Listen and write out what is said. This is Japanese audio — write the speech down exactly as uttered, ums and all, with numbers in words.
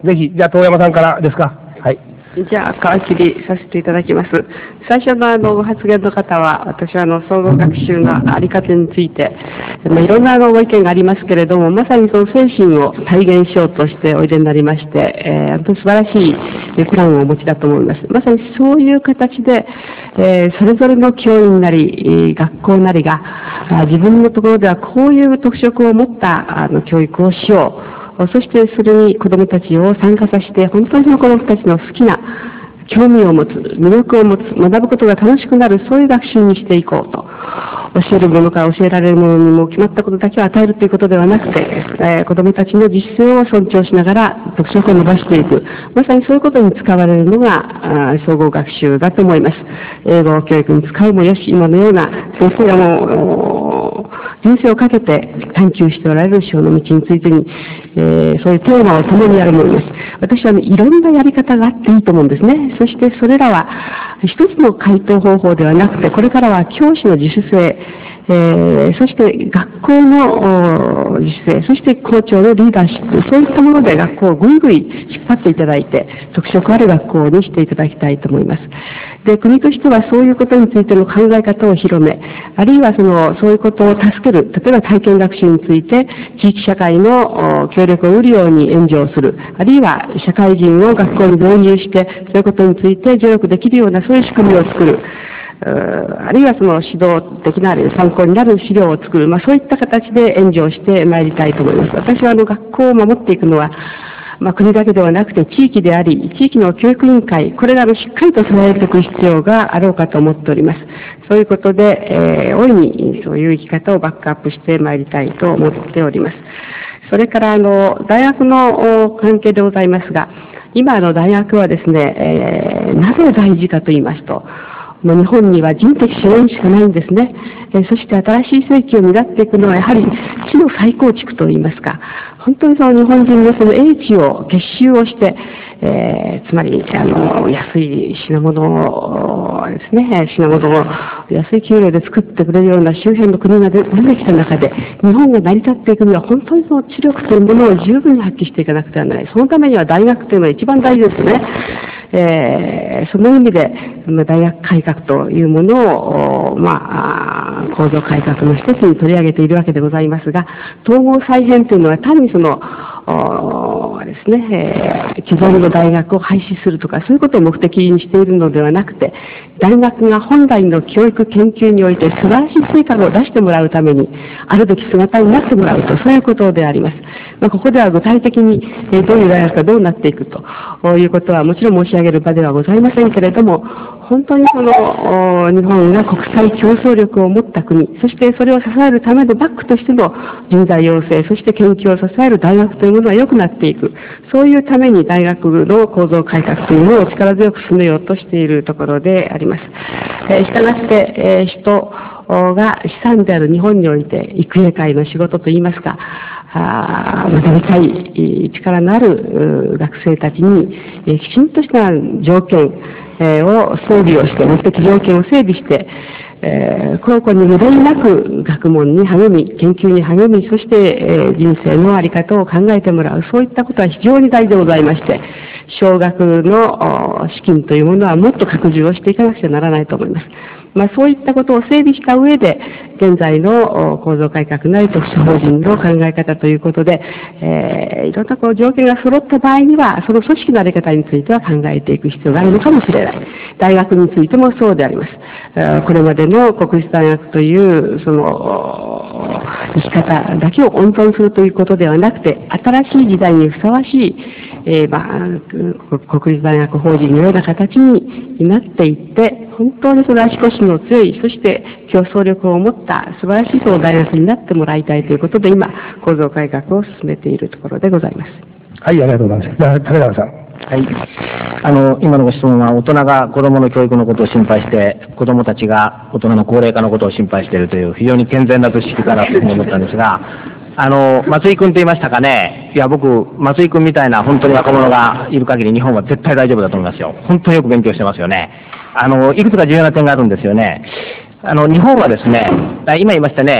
ぜひ、じゃあ、遠山さんからですか。はい。 じゃあ、皮切りさせていただきます。最初のあのご発言の方は、私はあの総合学習のあり方について、まあ、いろんなあのご意見がありますけれども、まさにその精神を体現しようとしておいでになりまして、えー、本当に素晴らしいプランをお持ちだと思います。まさにそういう形で、えー、それぞれの教員なり、学校なりが、自分のところではこういう特色を持ったあの教育をしよう。そしてそれに子どもたちを参加させて、本当にその子どもたちの好きな興味を持つ、魅力を持つ、学ぶことが楽しくなる、そういう学習にしていこうと。教えるものから教えられるものにも決まったことだけを与えるということではなくて、えー、子どもたちの実践を尊重しながら特色を伸ばしていく。まさにそういうことに使われるのが総合学習だと思います。英語教育に使うもよし、今のような先生がもう人生をかけて探求しておられる司法の道についてに、えー、そういうテーマを共にやるものです。私は、ね、いろんなやり方があっていいと思うんですね。そしてそれらは一つの回答方法ではなくて、これからは教師の自主性、えー、そして学校の自主性、そして校長のリーダーシップ、そういったもので学校をぐいぐい引っ張っていただいて、特色ある学校にしていただきたいと思います。で、国としてはそういうことについての考え方を広め、あるいはその、そういうことを助ける、例えば体験学習について、地域社会の協力を得るように援助をする、あるいは社会人を学校に導入して、そういうことについて助力できるような、そういう仕組みを作る。あるいはその指導的な参考になる資料を作る、まあ、そういった形で援助をしてまいりたいと思います。私はあの学校を守っていくのは、まあ、国だけではなくて地域であり、地域の教育委員会、これらのしっかりと備えていく必要があろうかと思っております。そういうことで、えー、大いにそういう生き方をバックアップしてまいりたいと思っております。それからあの大学の関係でございますが、今の大学はですね、えー、なぜ大事かと言いますと、日本には人的資源しかないんですね。えー、そして新しい世紀を担っていくのはやはり知の再構築といいますか、本当にその日本人のその英知を結集をして、えー、つまりあの安い品物をですね、品物を安い給料で作ってくれるような周辺の国が出てきた中で、日本が成り立っていくには本当にその知力というものを十分に発揮していかなくてはならない。そのためには大学というのは一番大事ですね。えー、その意味で大学改革というものを、まあ、構造改革の一つに取り上げているわけでございますが、統合再編というのは単にそのですね、えー、既存の大学を廃止するとか、そういうことを目的にしているのではなくて、大学が本来の教育研究において素晴らしい成果を出してもらうために、あるべき姿になってもらうと、そういうことであります。まあ、ここでは具体的に、えー、どういう大学がどうなっていくということはもちろん申し上げる場ではございませんけれども、本当にその日本が国際競争力を持った国、そしてそれを支えるためのバックとしての人材養成、そして研究を支える大学というものは良くなっていく。そういうために大学の構造改革というのを力強く進めようとしているところであります。えー、したがって、えー、人が資産である日本において育英会の仕事といいますか、あ学びたい力のある学生たちに、えー、きちんとした条件、えー、を整備をして、目的条件を整備して、えー、高校に無駄になく学問に励み、研究に励み、そして、えー、人生の在り方を考えてもらう、そういったことは非常に大事でございまして、奨学の資金というものはもっと拡充をしていかなくちゃならないと思います。まあ、そういったことを整備した上で、現在の構造改革なり特殊法人の考え方ということで、えー、いろんなこう条件が揃った場合には、その組織の在り方については考えていく必要があるのかもしれない。大学についてもそうであります。これまでの国立大学という、その、生き方だけを温存するということではなくて、新しい時代にふさわしい、えー、まあ、国立大学法人のような形になっていって、本当にその足腰の強い、そして競争力を持った素晴らしいその大学になってもらいたいということで、今、構造改革を進めているところでございます。 はい、ありがとうございます。じゃあ、竹中さん。 はい。あの、今のご質問は、大人が子供の教育のことを心配して、子供たちが大人の高齢化のことを心配しているという、非常に健全な図式かなというふうに思ったんですが、あの、松井君と言いましたかね。いや、僕、松井君みたいな本当に若者がいる限り日本は絶対大丈夫だと思いますよ。本当によく勉強してますよね。あの、いくつか重要な点があるんですよね。あの、日本はですね、今言いましたね、